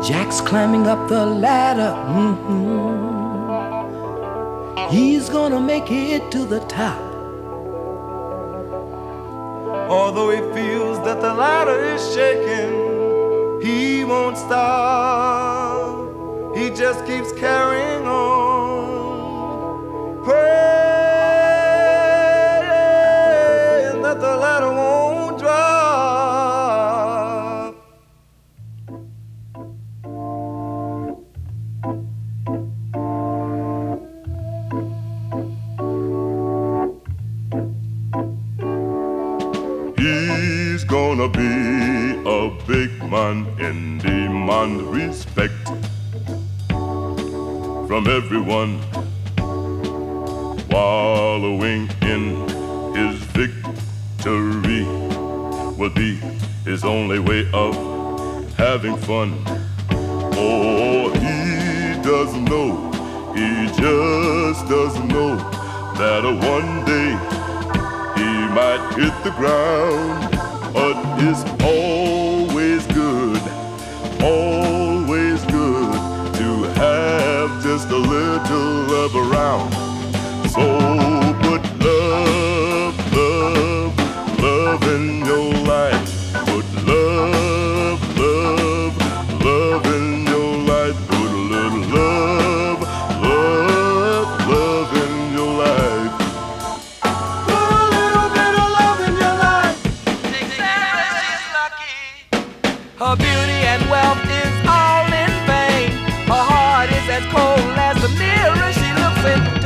Jack's climbing up the ladder. He's gonna make it to the top. Although he feels that the ladder is shaking, he won't stop. He just keeps carrying on, praying that the ladder won't drop. He's gonna be a big man in demand respect from everyone, wallowing in his victory will be his only way of having fun. Oh, he doesn't know, he just doesn't know that one day he might hit the ground, but it's always good to have just a little love around. So put love, love, love in your life. Put love, love, love in your life. Put a little love, love, love in your life. Her beauty and wealth is all in vain. Her heart is as cold as the mirror she looks in.